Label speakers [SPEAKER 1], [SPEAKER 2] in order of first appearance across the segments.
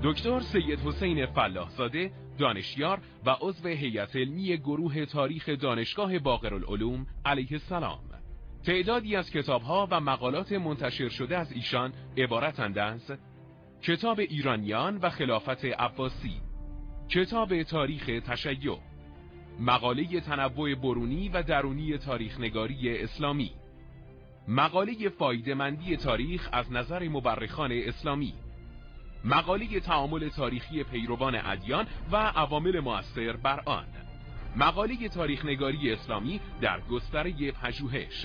[SPEAKER 1] دکتر سید حسین فلاح‌زاده، دانشیار و عضو هیئت علمی گروه تاریخ دانشگاه باقرالعلوم علیه السلام. تعدادی از کتاب‌ها و مقالات منتشر شده از ایشان عبارتند از: کتاب ایرانیان و خلافت عباسی، کتاب تاریخ تشیع، مقاله تنوع برونی و درونی تاریخ‌نگاری اسلامی، مقاله فایده‌مندی تاریخ از نظر مورخان اسلامی، مقاله تعامل تاریخی پیروان ادیان و عوامل مؤثر بر آن، مقاله تاریخ‌نگاری اسلامی در گستره پژوهش.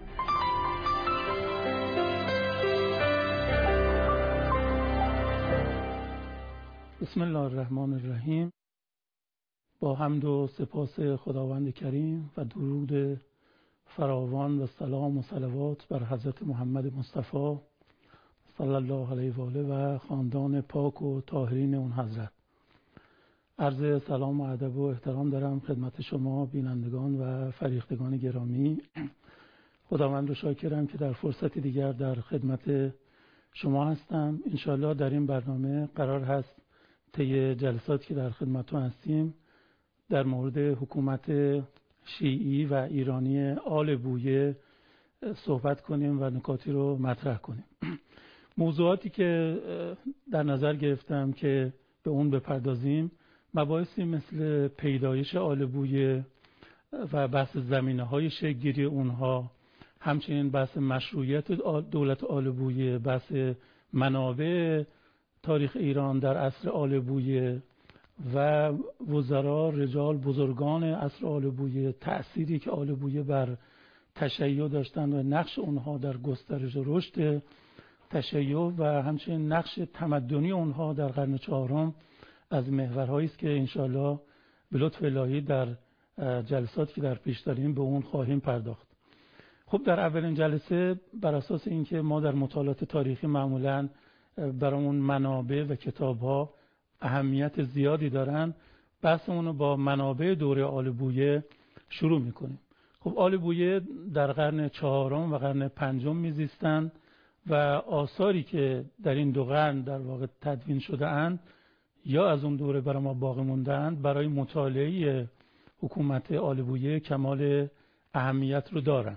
[SPEAKER 2] بسم الله الرحمن الرحیم. با حمد و سپاس خداوند کریم و درود فراوان و سلام و صلوات بر حضرت محمد مصطفی صلی الله علیه و آله و خاندان پاک و طاهرین اون حضرت. عرض سلام و ادب و احترام دارم خدمت شما بینندگان و فریختگان گرامی. خداوند رو شاکرم که در فرصت دیگر در خدمت شما هستم. انشالله در این برنامه قرار هست طی جلساتی که در خدمتتون هستیم در مورد حکومت شیعی و ایرانی آل بویه صحبت کنیم و نکاتی رو مطرح کنیم. موضوعاتی که در نظر گرفتم که به اون بپردازیم مباحثی مثل پیدایش آل بویه و بحث زمینه‌های شکل‌گیری اونها، همچنین بحث مشروعیت دولت آل بویه، بحث منابع تاریخ ایران در عصر آل بویه و وزرا رجال بزرگان عصر آل بویه، تأثیری که آل بویه بر تشیع داشتن و نقش اونها در گسترش و رشد تشیع و همچنین نقش تمدنی اونها در قرن چهارم از محورهایی است که انشالله به لطف الهی در جلساتی که در پیش داریم به اون خواهیم پرداخت. خب در اولین جلسه بر اساس اینکه ما در مطالعات تاریخی معمولاً برامون منابع و کتاب‌ها اهمیت زیادی دارن، بحثمون رو با منابع دوره آل بویه شروع میکنیم. خب آل بویه در قرن چهارم و قرن پنجم میزیستند و آثاری که در این دو قرن در واقع تدوین شده اند یا از اون دوره برای ما باقی مونده اند برای مطالعه حکومت آل بویه کمال اهمیت رو دارند.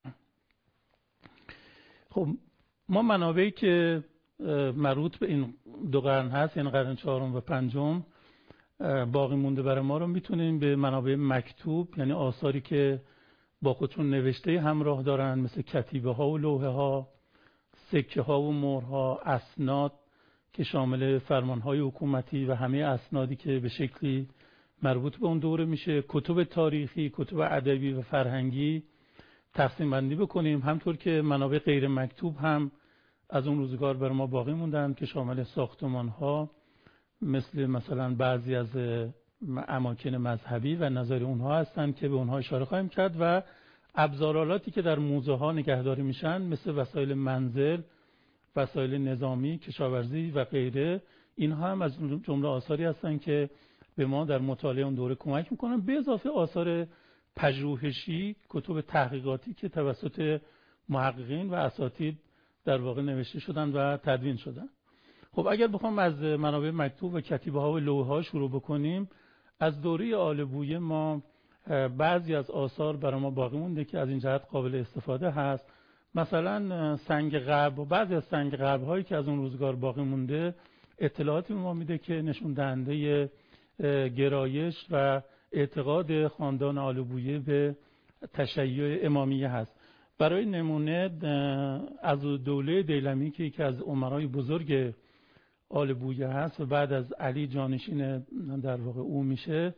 [SPEAKER 2] خب ما منابعی که مربوط به این دو قرن هست، یعنی قرن چهارم و پنجم، باقی مونده برای ما رو میتونیم به منابع مکتوب، یعنی آثاری که با خودشون نوشته همراه دارن، مثل کتیبه ها و لوحه ها، سکه ها و مهرها، اسناد که شامل فرمان های حکومتی و همه اسنادی که به شکلی مربوط به اون دوره میشه، کتب تاریخی، کتب ادبی و فرهنگی تقسیم بندی بکنیم. همطور که منابع غیر مکتوب هم از اون روزگار برای ما باقی موندن که شامل ساختمان ها مثلا بعضی از اماکن مذهبی و نظری اونها هستند که به اونها اشاره خواهیم کرد و ابزارالاتی که در موزه ها نگهداری میشن مثل وسایل منزل، وسایل نظامی، کشاورزی و غیره. اینها هم از جمله آثاری هستند که به ما در مطالعه اون دوره کمک میکنن، به اضافه آثار پژوهشی، کتب تحقیقاتی که توسط محققین و اساتید در واقع نوشته شدن و تدوین شدن. خب اگر بخوام از منابع مکتوب و کتیبه ها و لوحه ها شروع بکنیم، از دوره آل بویه ما بعضی از آثار برای ما باقی مونده که از این جهت قابل استفاده هست. مثلا سنگ قبر و بعضی از سنگ قبرهایی که از اون روزگار باقی مونده اطلاعاتی به ما میده که نشون دهنده گرایش و اعتقاد خاندان آل بویه به تشیع امامیه هست. برای نمونه از دوله دیلمی که یکی از امرای بزرگ آل بویه هست و بعد از علی جانشین در واقع او میشه،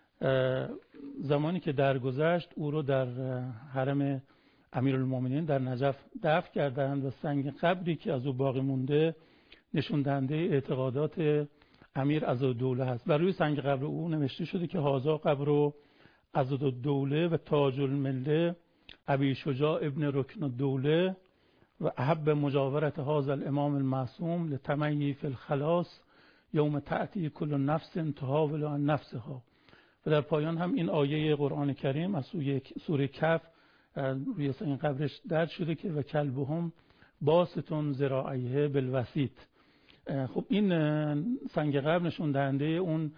[SPEAKER 2] زمانی که درگذشت او رو در حرم امیرالمومنین در نجف دفن کردند و سنگ قبری که از او باقی مونده نشون دهنده اعتقادات امیر عضدالدوله هست. بر روی سنگ قبر او نوشته شده که هذا قبر عضدالدوله و تاج المله ابی شجاع ابن رکن الدوله و احب مجاورت هذا الامام المعصوم لتمنی فی الخلاص یوم تأتی کل نفس تحاول عن نفسها. و در پایان هم این آیه قرآن کریم از سوره کهف روی این قبرش درج شده که و کلبهم باسطون ذراعیه بالوسیط. خب این سنگ قبر نشون دهنده اون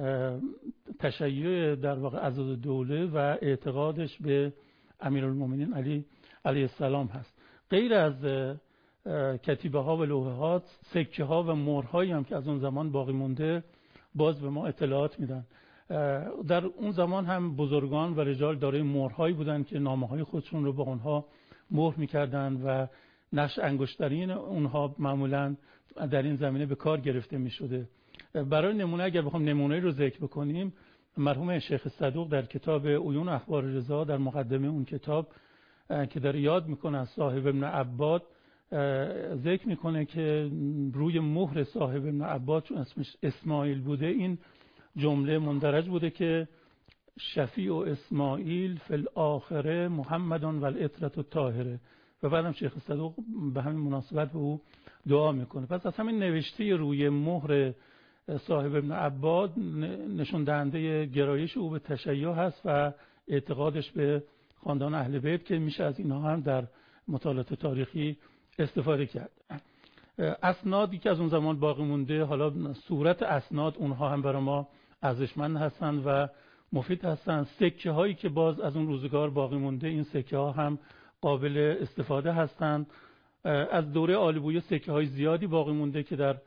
[SPEAKER 2] تشیع در واقع عضدالدوله و اعتقادش به امیرالمومنین علی علیه السلام هست. غیر از کتیبه ها و لوحه ها، سکه ها و مهرهایی هم که از اون زمان باقی مونده باز به ما اطلاعات میدن. در اون زمان هم بزرگان و رجال دارای مهرهایی بودن که نامه های خودشون رو با اونها مهر میکردن و نقش انگشترین اونها معمولا در این زمینه به کار گرفته میشده. برای نمونه اگر بخوام نمونه رو ذکر بکنیم، مرحوم شیخ صدوق در کتاب عیون اخبار رضا در مقدمه اون کتاب که داره یاد میکنه از صاحب ابن عباد، ذکر میکنه که روی مهر صاحب ابن عباد چون اسمش اسماعیل بوده این جمله مندرج بوده که شفیع و اسماعیل فی الاخره محمد و العطرة الطاهره، و بعدم شیخ صدوق به همین مناسبت به او دعا میکنه. پس از همین نوشته روی مهر صاحب ابن عباد نشون دهنده گرایش او به تشیع هست و اعتقادش به خاندان اهل بیت که میشه از اینها هم در مطالعات تاریخی استفاده کرد. اسنادی که از اون زمان باقی مونده، حالا صورت اسناد اونها هم برای ما ارزشمند هستند و مفید هستند. سکه هایی که باز از اون روزگار باقی مونده، این سکه ها هم قابل استفاده هستند. از دوره آل بویه سکه های زیادی باقی مونده که در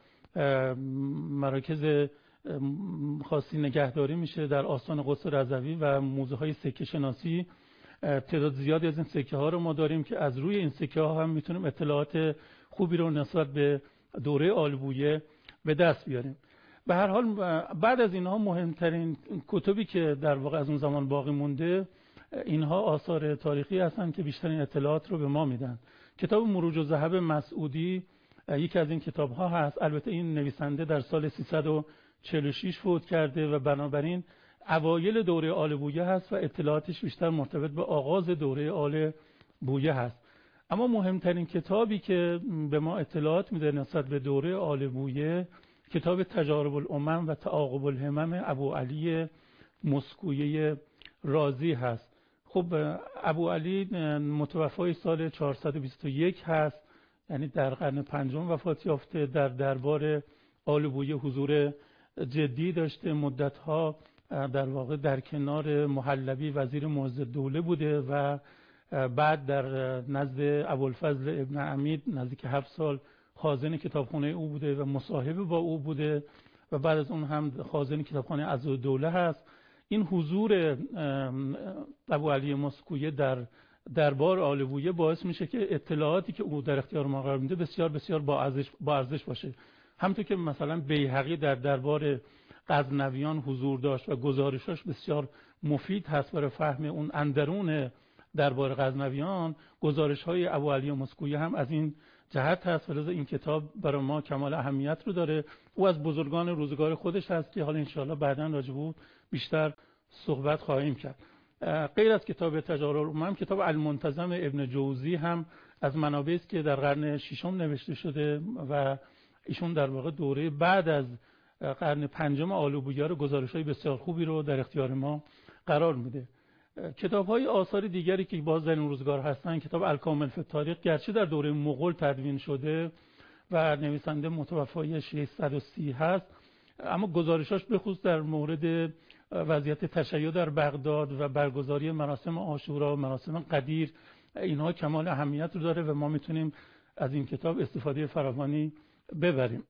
[SPEAKER 2] مراکز خاصی نگهداری میشه، در آستان قدس رضوی و موزه های سکه شناسی تعداد زیادی از این سکه ها رو ما داریم که از روی این سکه ها هم میتونیم اطلاعات خوبی رو نسبت به دوره آل بویه به دست بیاریم. به هر حال بعد از اینها مهمترین کتبی که در واقع از اون زمان باقی مونده، اینها آثار تاریخی هستند که بیشترین اطلاعات رو به ما میدن. کتاب مروج الذهب مسعودی یکی از این کتاب ها هست. البته این نویسنده در سال 346 فوت کرده و بنابراین اوایل دوره آل بویه هست و اطلاعاتش بیشتر مرتبط به آغاز دوره آل بویه هست. اما مهمترین کتابی که به ما اطلاعات میده نسبت به دوره آل بویه، کتاب تجارب الامم و تعاقب الهمم ابو علی مسکویه رازی هست. خب ابو علی متوفای سال 421 هست، یعنی در قرن پنجم وفات یافته. در دربار آل بویه حضور جدی داشته، مدتها در واقع در کنار محلبی وزیر معز الدوله بوده و بعد در نزد ابوالفضل ابن عمید نزدیک 7 سال خازن کتابخانه او بوده و مصاحب با او بوده و بعد از اون هم خازن کتابخانه عضدالدوله هست. این حضور ابو علی مسکویه در دربار آل بویه باعث میشه که اطلاعاتی که او در اختیار ما قرار میده بسیار بسیار با ارزش باشه. همونطور که مثلا بیهقی در دربار غزنویان حضور داشت و گزارشاش بسیار مفید هست برای فهم اون اندرون دربار غزنویان، گزارش‌های ابو علی مسکویه هم از این جهت هست. ولذا این کتاب برای ما کمال اهمیت رو داره. او از بزرگان روزگار خودش هست که حالا انشاءالله بعداً راجع به او بیشتر صحبت خواهیم کرد. غیر از کتاب تجارب الامم، کتاب المنتظم ابن جوزی هم از منابعی است که در قرن ششم نوشته شده و ایشون در واقع دوره بعد از قرن پنجم آل بویه رو گزارش‌های بسیار خوبی رو در اختیار ما قرار میده. کتاب‌های آثار دیگری که باز در این روزگار هستن، کتاب الکامل فی التاریخ گرچه در دوره مغول تدوین شده و نویسنده متوفای 630 هست، اما گزارشاش به خصوص در مورد وضعیت تشیع در بغداد و برگزاری مراسم عاشورا و مراسم قدیر، اینها کمال اهمیت رو داره و ما میتونیم از این کتاب استفاده فراوانی ببریم.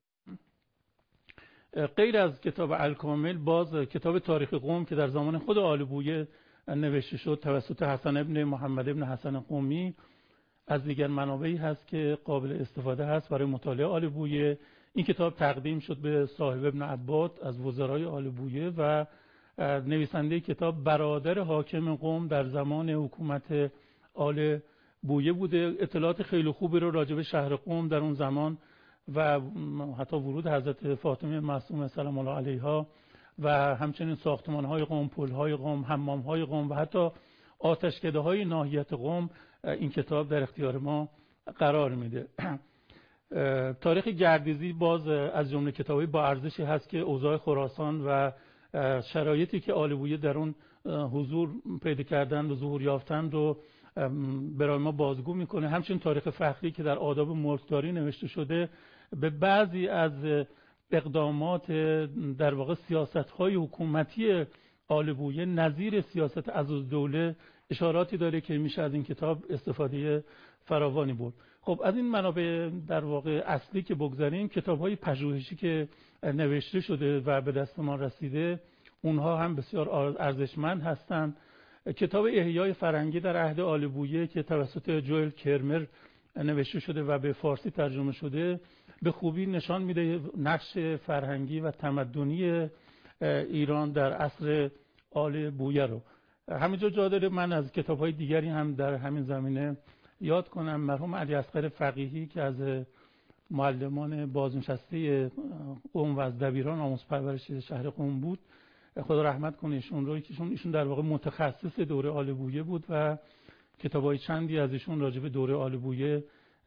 [SPEAKER 2] غیر از کتاب الکامل، باز کتاب تاریخ قم که در زمان خود آل بویه نوشته شد توسط حسن ابن محمد ابن حسن قمی، از دیگر منابعی هست که قابل استفاده هست برای مطالعه آل بویه. این کتاب تقدیم شد به صاحب ابن عباد از وزرای آل بویه و نویسنده کتاب برادر حاکم قم در زمان حکومت آل بویه بوده. اطلاعات خیلی خوبی رو راجع به شهر قم در اون زمان و حتی ورود حضرت فاطمه معصومه سلام الله علیها و همچنین ساختمان‌های قم، پل‌های قم، حمام‌های قم و حتی آتشکده‌های ناحیت قم این کتاب در اختیار ما قرار میده. تاریخ گردیزی باز از جمله کتابی با ارزشی هست که اوضاع خراسان و شرایطی که آل بویه در اون حضور پیدا کردن و ظهور یافتن رو برای ما بازگو میکنه. همچنین تاریخ فخری که در آداب ملکداری نوشته شده به بعضی از اقدامات در واقع سیاست‌های حکومتی آل بویه نظیر سیاست عضدالدوله اشاراتی داره که میشه از این کتاب استفاده فراوانی برد. خب از این منابع در واقع اصلی که بگذاریم، کتاب‌های پژوهشی که نوشته شده و به دست ما رسیده اونها هم بسیار ارزشمند هستند. کتاب احیای فرهنگی در عهد آل بویه که توسط جوئل کرمر نوشته شده و به فارسی ترجمه شده به خوبی نشان میده نقش فرهنگی و تمدنی ایران در عصر آل بویه رو. همینجا جا داره من از کتاب‌های دیگری هم در همین زمینه یاد کنم. مرحوم علی اصغر فقیهی که از معلمان بازنشسته قم و از دبیران آموزش پرورش شهر قم بود، خدا رحمت کنه ایشون رو، که ایشون در واقع متخصص دوره آل بویه بود و کتابای چندی از ایشون راجع به دوره آل بویه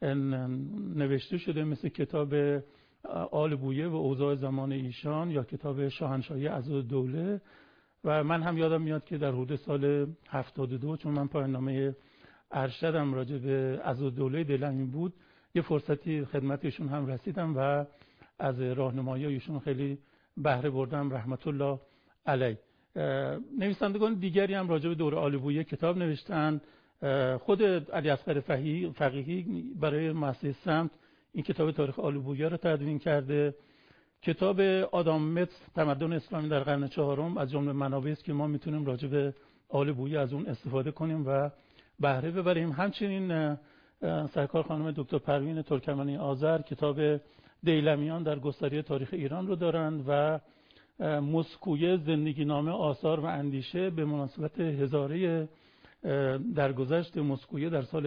[SPEAKER 2] نوشته شده، مثل کتاب آل بویه و اوضاع زمان ایشان یا کتاب شاهنشاهی عضدالدوله. و من هم یادم میاد که در حدود سال 72 چون من پایان نامه ارشدم راجع به عضدالدوله دیلمی بود، یه فرصتی خدمت ایشون هم رسیدم و از راهنمایی ایشون خیلی بهره بردم رحمت الله علیه. نویسندگان دیگری هم راجع به دوره آل بویه کتاب نوشتن. خود علی اصغر فقیهی برای مؤسسه سمت این کتاب تاریخ آل بویه رو تدوین کرده. کتاب آدام متر تمدن اسلامی در قرن چهارم از جمله منابعی است که ما میتونیم راجع به آل بویه از اون استفاده کنیم و بهره ببریم. همچنین سرکار خانم دکتر پروین ترکمنی آذر کتاب دیلمیان در گستره تاریخ ایران رو دارند و مسکویه زندگی نامه آثار و اندیشه به مناسبت هزاره درگذشت مسکویه در سال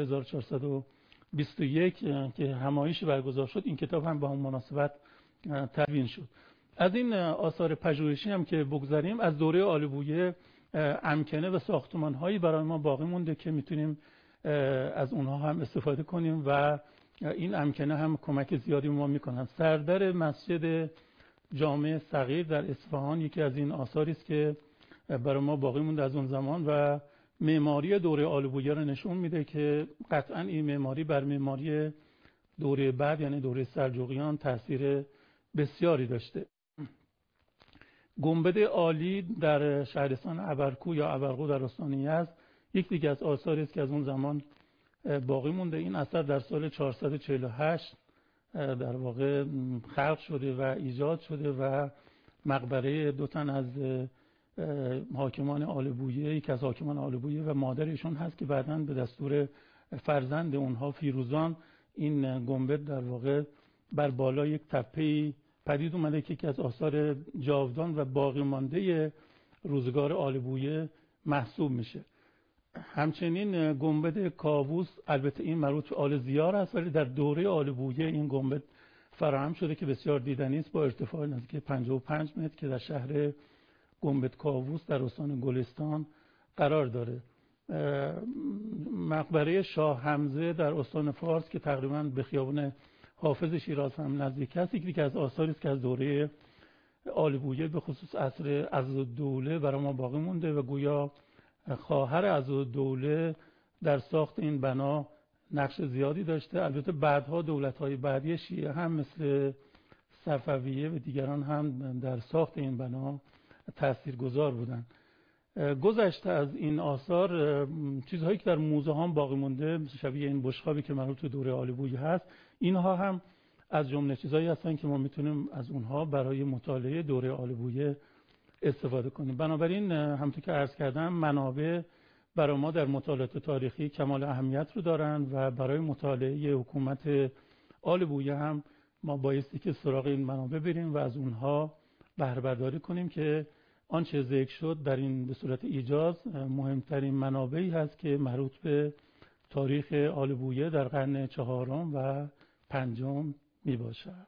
[SPEAKER 2] 1421 که همایش برگزار شد، این کتاب هم با اون مناسبت تدوین شد. از این آثار پژوهشی هم که بگذاریم، از دوره آل بویه امکنه و ساختمان‌هایی برای ما باقی مونده که میتونیم از اونها هم استفاده کنیم و این امکنه هم کمک زیادی ما میکنن. سردر مسجد جامع صغیر در اصفهان یکی از این آثاری است که برای ما باقی مونده از اون زمان و معماری دوره آل بویه رو نشون میده که قطعا این معماری بر معماری دوره بعد یعنی دوره سلجوقیان تاثیر بسیاری داشته. گنبد عالی در شهرستان ابرکو یا ابرقو در استان یزد یک دیگه از آثاری است که از اون زمان باقی مونده. این اثر در سال 448 در واقع خلق شده و ایجاد شده و مقبره دو تن از حاکمان آل بویه، یک از حاکمان آل بویه و مادرشون هست که بعداً به دستور فرزند اونها فیروزان این گنبد در واقع بر بالای یک تپه‌ای پدید اومده که یکی از آثار جاودان و باقی مانده روزگار آل بویه محسوب میشه. همچنین گنبد کاووس، البته این مربوط به آل زیار است ولی در دوره آل بویه این گنبد فراهم شده که بسیار دیدنی است با ارتفاع نزدیک 55 متر که در شهر گنبد کاووس در استان گلستان قرار داره. مقبره شاه حمزه در استان فارس که تقریباً به خیابان حافظ شیراز هم نزدیک است، یکی از آثاری است که از دوره آل بویه به خصوص عصر عضدالدوله برای ما باقی مونده و گویا خواهر عضدالدوله در ساخت این بنا نقش زیادی داشته. البته بعدها دولت‌های بعدی شیعه هم مثل صفویه و دیگران هم در ساخت این بنا تاثیرگذار بودند. گذشته از این آثار چیزهایی که در موزه ها باقی مونده مثل شبیه این بشقابی که مربوط به دوره آل بویه هست، اینها هم از جمله چیزهایی هستن که ما میتونیم از اونها برای مطالعه دوره آل بویه استفاده کنیم. بنابراین همونطور که عرض کردم منابع برای ما در مطالعات تاریخی کمال اهمیت رو دارن و برای مطالعه حکومت آل بویه هم ما بایستی که سراغ این منابع بریم و از اونها بهره برداری کنیم که آنچه ذکر شد در این به صورت ایجاز مهمترین منابعی هست که مربوط به تاریخ آل بویه در قرن چهارم و پنجم می باشد.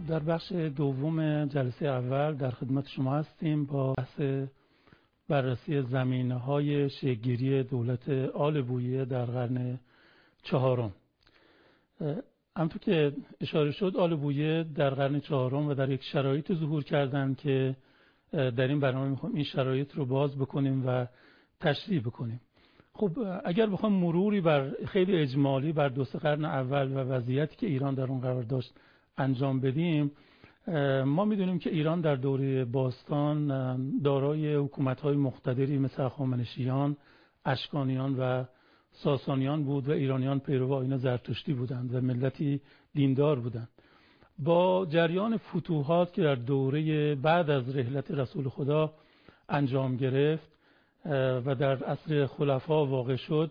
[SPEAKER 2] در بخش دوم جلسه اول در خدمت شما هستیم با بحث بررسی زمینه‌های شکل‌گیری دولت آل بویه در قرن چهارم. همونطور که اشاره شد، آل بویه در قرن چهارم و در یک شرایط ظهور کردند که در این برنامه می‌خوایم این شرایط رو باز بکنیم و تشریح بکنیم. خب اگر بخوام مروری بر خیلی اجمالی بر 2-3 قرن اول و وضعیتی که ایران در اون قرار داشت انجام بدیم، ما میدونیم که ایران در دوره باستان دارای حکومت‌های مقتدری مثل هخامنشیان، اشکانیان و ساسانیان بود و ایرانیان پیرو آیین زرتشتی بودند و ملتی دیندار بودند. با جریان فتوحات که در دوره بعد از رحلت رسول خدا انجام گرفت و در عصر خلفا واقع شد،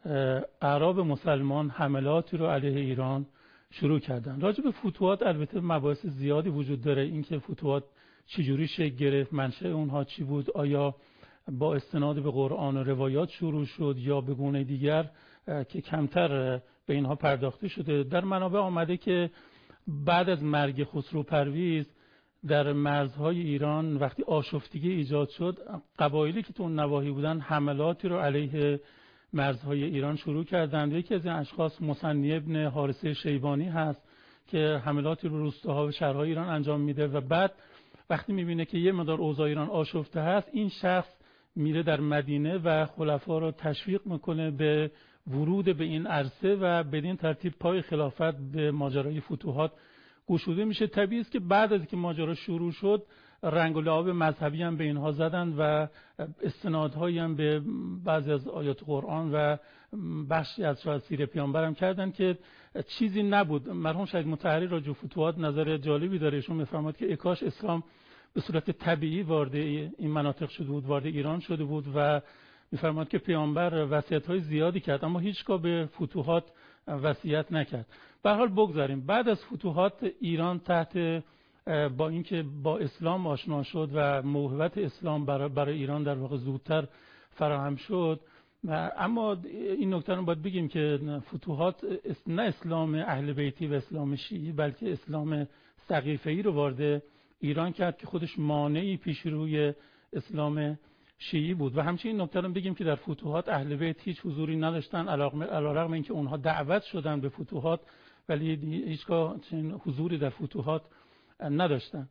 [SPEAKER 2] اعراب مسلمان حملاتی رو علیه ایران شروع کردن. راجع به فتوحات البته مباحث زیادی وجود داره، اینکه فتوحات چجوری شکل گرفت، منشأ اونها چی بود، آیا با استناد به قرآن و روایات شروع شد یا به گونه دیگر که کمتر به اینها پرداخته شده. در منابع آمده که بعد از مرگ خسرو پرویز در مرزهای ایران وقتی آشفتگی ایجاد شد، قبایلی که تو اون نواحی بودن حملاتی رو علیه مرزهای ایران شروع کردند. یکی از این اشخاص مصنی ابن حارثه شیبانی هست که حملاتی رو روستاها و شهرهای ایران انجام میده و بعد وقتی میبینه که یه مقدار اوضاع ایران آشفته هست، این شخص میره در مدینه و خلفا رو تشویق میکنه به ورود به این عرصه و بدین ترتیب پای خلافت به ماجرای فتوحات گشوده میشه. طبیعی است که بعد از که ماجرا شروع شد، رنگ و لعاب مذهبی هم به اینها زدند و استنادهایی هم به بعضی از آیات قرآن و بخشی از شاید سیر پیامبر هم کردند که چیزی نبود. مرحوم شهید مطهری راجع به فتوحات نظر جالبی داره. ایشون میفرماد که کاش اسلام به صورت طبیعی وارد این مناطق شده بود، وارد ایران شده بود و میفرماد که پیامبر وصیت‌های زیادی کرد اما هیچگاه به فتوحات وصیت نکرد. به هر حال بگذاریم. بعد از فتوحات ایران تحت با اینکه با اسلام آشنا شد و موهبت اسلام برای ایران در واقع زودتر فراهم شد، اما این نکته رو باید بگیم که فتوحات نه اسلام اهل بیتی و اسلام شیعی بلکه اسلام سقیفه‌ای رو وارد ایران کرد که خودش مانعی پیش روی اسلام شیعی بود. و همچنین این نکته رو بگیم که در فتوحات اهل بیت هیچ حضوری نداشتن، علیرغم اینکه اونها دعوت شدن به فتوحات ولی هیچگاه حضوری در فتوحات نداشتن.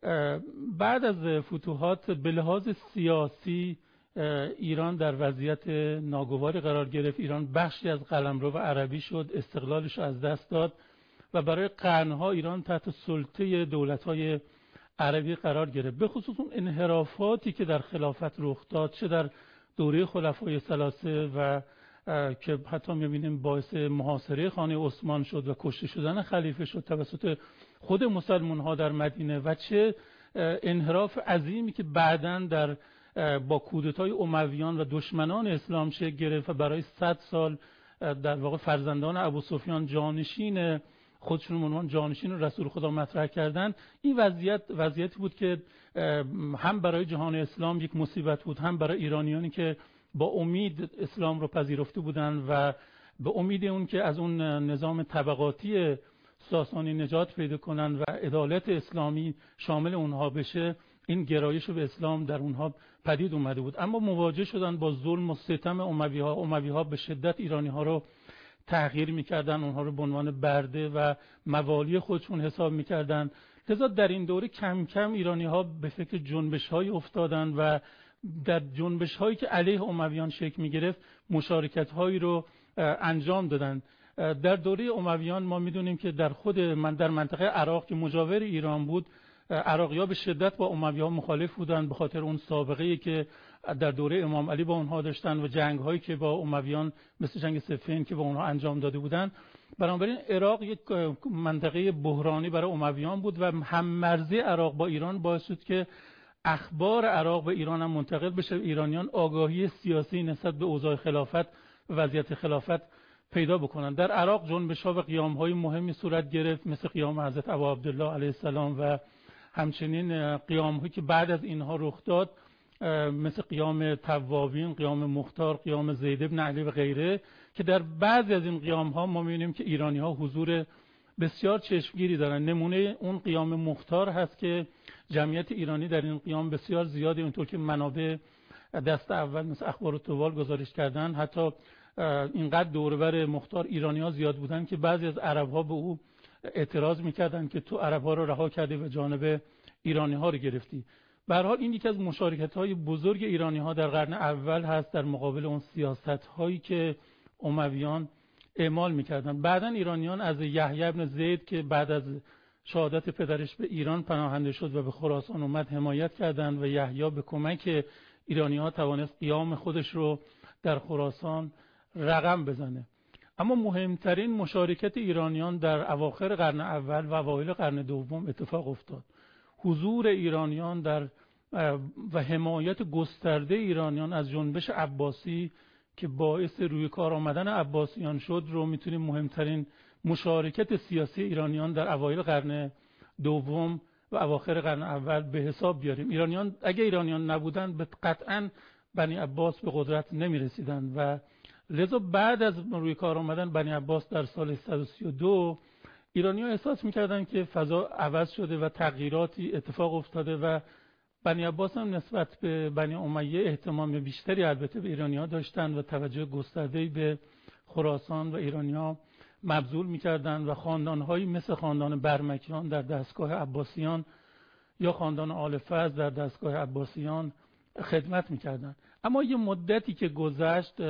[SPEAKER 2] بعد از فتوحات به لحاظ سیاسی ایران در وضعیت ناگواری قرار گرفت. ایران بخشی از قلمرو عربی شد، استقلالش رو از دست داد و برای قرنها ایران تحت سلطه دولت‌های عربی قرار گرفت. به خصوص اون انحرافاتی که در خلافت رخ داد، چه در دوره خلفای ثلاثه و که حتی می‌بینیم باعث محاصره خانه عثمان شد و کشته شدن خلیفه شد توسط خود مسلمان‌ها در مدینه، و چه انحراف عظیمی که بعداً با کودتای امویان و دشمنان اسلام شکل گرفت و برای 100 سال در واقع فرزندان ابوسفیان جانشین خودشون عنوان جانشین رسول خدا مطرح کردن. این وضعیتی بود که هم برای جهان اسلام یک مصیبت بود، هم برای ایرانیانی که با امید اسلام رو پذیرفته بودند و به امید اون که از اون نظام طبقاتی ساسانی نجات پیدا کنن و عدالت اسلامی شامل اونها بشه، این گرایش به اسلام در اونها پدید اومده بود. اما مواجه شدن با ظلم و ستم اموی‌ها به شدت ایرانی‌ها رو تحقیر می‌کردن، اونها رو به عنوان برده و موالی خودشون حساب می‌کردن. لذا در این دوره کم کم ایرانی‌ها به فکر جنبش‌های افتادن و در جنبش‌هایی که علیه امویان شکل می‌گرفت مشارکت‌هایی رو انجام دادن. در دوره امویان ما می‌دونیم که در منطقه عراق که مجاور ایران بود، عراقی‌ها به شدت با اموی‌ها مخالف بودند به خاطر اون سابقه‌ای که در دوره امام علی با اونها داشتن و جنگ‌هایی که با امویان مثل جنگ صفین که با اونها انجام داده بودند. بنابراین عراق یک منطقه بحرانی برای امویان بود و هم‌مرزی عراق با ایران باعث شد که اخبار عراق به ایران هم منتقل بشه، ایرانیان آگاهی سیاسی نسبت به اوضاع خلافت و وضعیت خلافت پیدا بکنن. در عراق جنبش‌ها و قیام‌های مهمی صورت گرفت مثل قیام حضرت ابا عبدالله علیه السلام و همچنین قیام‌هایی که بعد از اینها رخ داد مثل قیام توابین، قیام مختار، قیام زید بن علی و غیره، که در بعضی از این قیام‌ها ما می‌بینیم که ایرانی‌ها حضور بسیار چشمگیری دارن. نمونه اون قیام مختار هست که جمعیت ایرانی در این قیام بسیار زیاده، اونطور که منابع دست اول مثل اخبار التوال گزارش کردن. حتی اینقدر دوربر مختار ایرانی‌ها زیاد بودن که بعضی از عرب‌ها به او اعتراض می‌کردن که تو عرب‌ها رو رها کردی و جانب ایرانی‌ها رو گرفتی. به هر حال این یکی از مشارکت‌های بزرگ ایرانی‌ها در قرن اول هست در مقابل اون سیاست‌هایی که امویان اعمال می‌کردن. بعداً ایرانیان از یحیی بن زید که بعد از شهادت پدرش به ایران پناهنده شد و به خراسان اومد حمایت کردند و یحیی به کمک ایرانی‌ها توانست قیام خودش رو در خراسان رقم بزنه. اما مهمترین مشارکت ایرانیان در اواخر قرن اول و اوایل قرن دوم اتفاق افتاد. حضور ایرانیان در و حمایت گسترده ایرانیان از جنبش عباسی که باعث روی کار آمدن عباسیان شد رو میتونیم مهمترین مشارکت سیاسی ایرانیان در اوایل قرن دوم و اواخر قرن اول به حساب بیاریم. ایرانیان اگه ایرانیان نبودن به قطعاً بنی عباس به قدرت نمی رسیدن و لذا بعد از روی کار آمدن بنی عباس در سال 132 ایرانی‌ها احساس می‌کردند که فضا عوض شده و تغییراتی اتفاق افتاده و بنی عباس هم نسبت به بنی امیه اهتمام بیشتری البته به ایرانی‌ها داشتند و توجه گسترده‌ای به خراسان و ایرانی‌ها مبذول می‌کردند و خاندان‌هایی مثل خاندان برمکیان در دستگاه عباسیان یا خاندان آل فضل در دستگاه عباسیان خدمت می‌کردند. اما یه مدتی که گذشت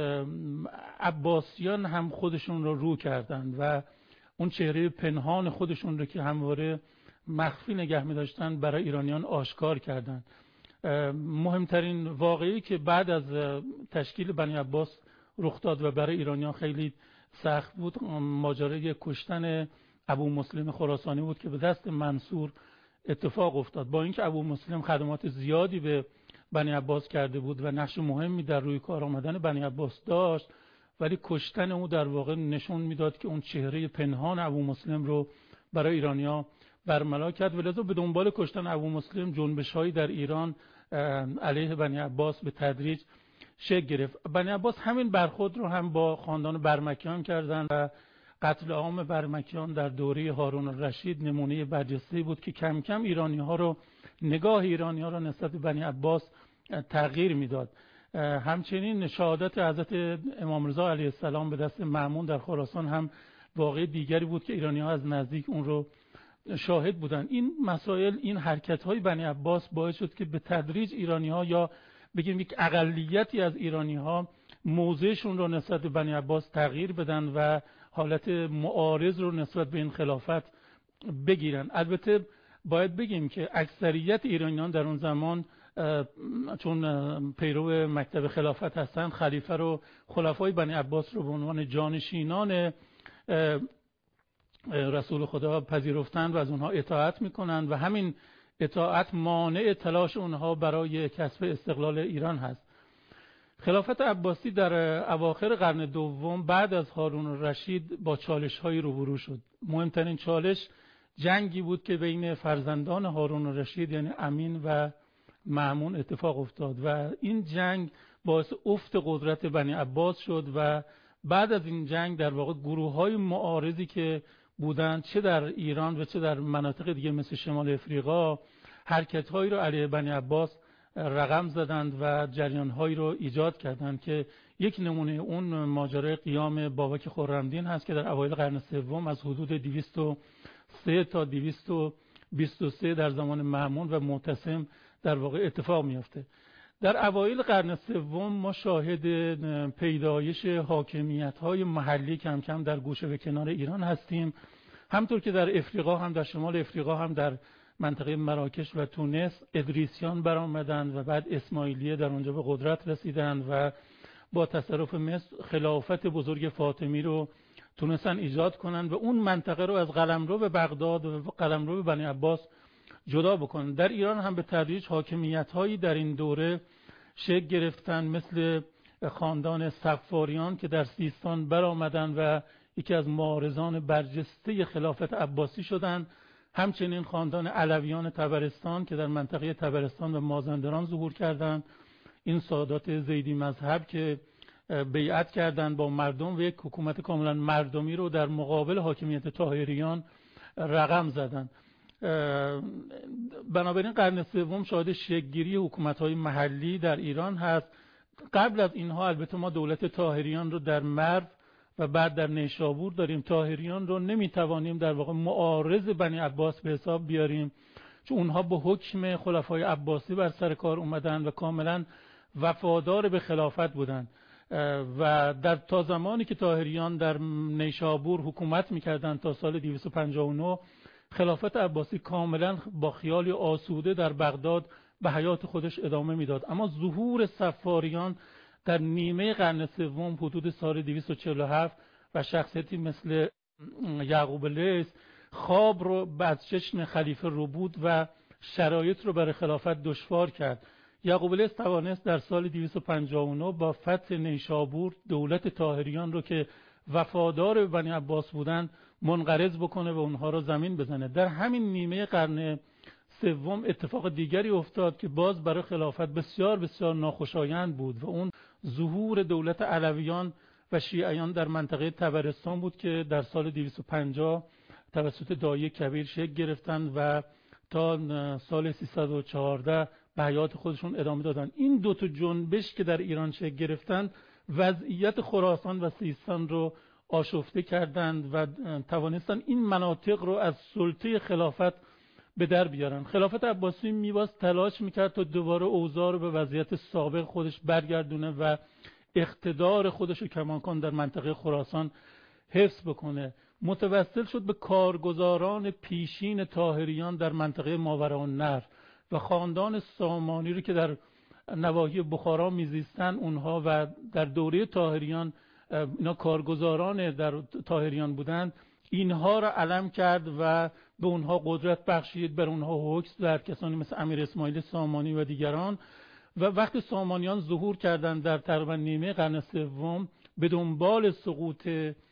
[SPEAKER 2] عباسیان هم خودشون رو کردند و اون چهره پنهان خودشون رو که همواره مخفی نگه می‌داشتن برای ایرانیان آشکار کردند. مهمترین واقعی که بعد از تشکیل بنی عباس رخ داد و برای ایرانیان خیلی سخت بود ماجرای کشتن ابو مسلم خراسانی بود که به دست منصور اتفاق افتاد. با اینکه ابو مسلم خدمات زیادی به بنی عباس کرده بود و نقش مهمی در روی کار آمدن بنی عباس داشت، ولی کشتن او در واقع نشون میداد که اون چهره پنهان ابو مسلم رو برای ایرانی‌ها برملا کرد و لذا به دنبال کشتن ابو مسلم جنبش‌هایی در ایران علیه بنی عباس به تدریج شکل گرفت. بنی عباس همین برخورد رو هم با خاندان برمکیان کردند و قتل عام برمکیان در دوره هارون الرشید نمونه برجسته بود که کم کم نگاه ایرانی‌ها رو نسبت به بنی عباس تغییر میداد. همچنین شهادت حضرت امام رضا علیه السلام به دست مأمون در خراسان هم واقعه دیگری بود که ایرانی‌ها از نزدیک اون رو شاهد بودند. این مسائل، این حرکت‌های بنی عباس باعث شد که به تدریج ایرانی‌ها یا بگیم یک اقلیتی از ایرانی‌ها موضعشون رو نسبت به بنی عباس تغییر بدن و حالت معارض رو نسبت به این خلافت بگیرن. البته باید بگیم که اکثریت ایرانیان در اون زمان چون پیرو مکتب خلافت هستند خلیفه رو، خلفای بنی عباس رو به عنوان جانشینان رسول خدا پذیرفتند و از اونها اطاعت میکنند و همین اطاعت مانع تلاش اونها برای کسب استقلال ایران هست. خلافت عباسی در اواخر قرن دوم بعد از هارون الرشید با چالش‌هایی روبرو شد. مهمترین چالش جنگی بود که بین فرزندان هارون الرشید یعنی امین و مأمون اتفاق افتاد و این جنگ باعث افت قدرت بنی عباس شد و بعد از این جنگ در واقع گروه‌های معارضی که بودند چه در ایران و چه در مناطق دیگه مثل شمال افریقا حرکت‌هایی رو علیه بنی عباس رقم زدند و جریان‌هایی رو ایجاد کردند که یک نمونه اون ماجرای قیام بابک خرمدین هست که در اوایل قرن سوم از حدود 203 تا 223 در زمان مأمون و معتصم در واقع اتفاق میفته. در اوایل قرن سوم ما شاهد پیدایش حاکمیت‌های محلی کم کم در گوشه و کنار ایران هستیم. همطور که در افریقا هم در شمال افریقا هم در منطقه مراکش و تونس ادریسیان برآمدند و بعد اسماعیلیه در اونجا به قدرت رسیدند و با تصرف مصر خلافت بزرگ فاطمی رو تونستن ایجاد کنند و اون منطقه رو از قلمرو به بغداد و قلمرو به بنی عباس جدا بکنند. در ایران هم به تدریج حاکمیت‌هایی در این دوره شکل گرفتن مثل خاندان صفاریان که در سیستان برآمدند و یکی از معارضان برجسته خلافت عباسی شدند. همچنین خاندان علویان طبرستان که در منطقه طبرستان و مازندران ظهور کردند. این سادات زیدی مذهب که بیعت کردند با مردم و یک حکومت کاملا مردمی رو در مقابل حاکمیت طاهریان رقم زدند. بنابراین قرن سوم شاهد شکل‌گیری حکومت‌های محلی در ایران هست. قبل از اینها البته ما دولت طاهریان رو در مرو و بعد در نیشابور داریم. طاهریان رو نمیتوانیم در واقع معارض بنی عباس به حساب بیاریم، چون اونها با حکم خلفای عباسی بر سر کار اومدن و کاملا وفادار به خلافت بودند و در تا زمانی که طاهریان در نیشابور حکومت میکردند تا سال 259 خلافت عباسی کاملا با خیالی آسوده در بغداد به حیات خودش ادامه میداد. اما ظهور صفاریان در نیمه قرن سوم حدود سال 247 و شخصیتی مثل یعقوب لیث خواب رو از چشم خلیفه رو بود و شرایط رو برای خلافت دشوار کرد. یعقوب لیث توانست در سال 259 با فتح نیشابور دولت طاهریان رو که وفادار به بنی عباس بودند منقرض بکنه و اونها رو زمین بزنه. در همین نیمه قرن سوم اتفاق دیگری افتاد که باز برای خلافت بسیار بسیار ناخوشایند بود و اون ظهور دولت علویان و شیعیان در منطقه طبرستان بود که در سال 250 توسط داعیه کبیر شکل گرفتند و تا سال 314 به حیات خودشون ادامه دادن. این دو تا جنبش که در ایران شکل گرفتند وضعیت خراسان و سیستان رو آشفته کردند و توانستند این مناطق رو از سلطه خلافت به در بیارن. خلافت عباسی میباز تلاش میکرد تا دوباره اوضاع رو به وضعیت سابق خودش برگردونه و اقتدار خودش رو کماکان در منطقه خراسان حفظ بکنه. متوسل شد به کارگزاران پیشین طاهریان در منطقه ماوراءالنهر و خاندان سامانی رو که در نواحی بخارا میزیستن اونها و در دوره طاهریان اینا کارگزاران در طاهریان بودند، اینها را علم کرد و به اونها قدرت بخشید، بر اونها حکم زد، کسانی مثل امیر اسماعیل سامانی و دیگران. و وقتی سامانیان ظهور کردند در تقریبا نیمه قرن سوم به دنبال سقوط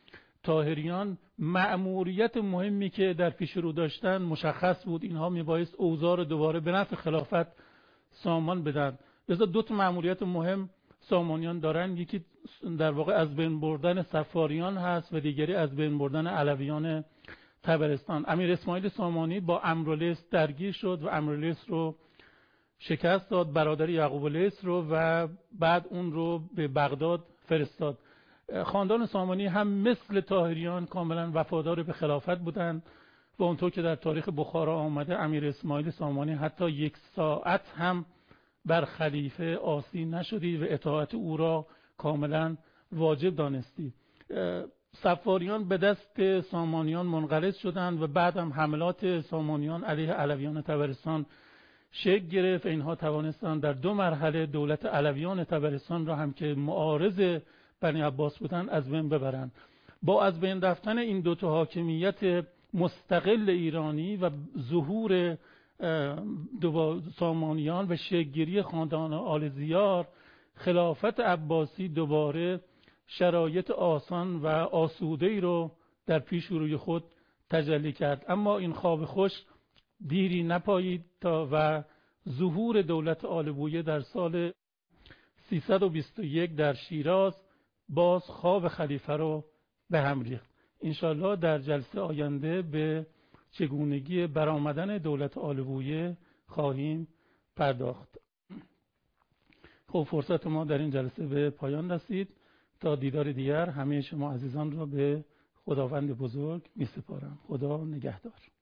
[SPEAKER 2] طاهریان، مأموریت مهمی که در پیش رو داشتن مشخص بود. اینها میبایست اوضاع رو دوباره به نفع خلافت سامان بدن. لذا دو تا مأموریت مهم سامانیان دارن، یکی در واقع از بین بردن صفاریان هست و دیگری از بین بردن علویان طبرستان. امیر اسماعیل سامانی با عمرولیث درگیر شد و عمرولیث رو شکست داد، برادر یعقوب لیث رو، و بعد اون رو به بغداد فرستاد. خاندان سامانی هم مثل طاهریان کاملا وفادار به خلافت بودند و اونطور که در تاریخ بخارا آمده امیر اسماعیل سامانی حتی یک ساعت هم بر خلیفه عاصی نشدی و اطاعت او را کاملا واجب دانستی. صفاریان به دست سامانیان منقرض شدند و بعد هم حملات سامانیان علیه علویان طبرستان شکل گرفت. اینها توانستند در دو مرحله دولت علویان طبرستان را هم که معارض بنی عباس بودند از بین ببرند. با از بین رفتن این دو تا حاکمیت مستقل ایرانی و ظهور سامانیان و شکل‌گیری خاندان آل زیار، خلافت عباسی دوباره شرایط آسان و آسوده‌ای رو در پیش روی خود تجلی کرد. اما این خواب خوش دیری نپایید تا و ظهور دولت آل بویه در سال 321 در شیراز باز خواب خلیفه رو به هم ریخت. انشالله در جلسه آینده به چگونگی برآمدن دولت آل بویه خواهیم پرداخت. خب فرصت ما در این جلسه به پایان رسید. تا دیدار دیگر همه شما عزیزان را به خداوند بزرگ می سپارم. خدا نگهدار.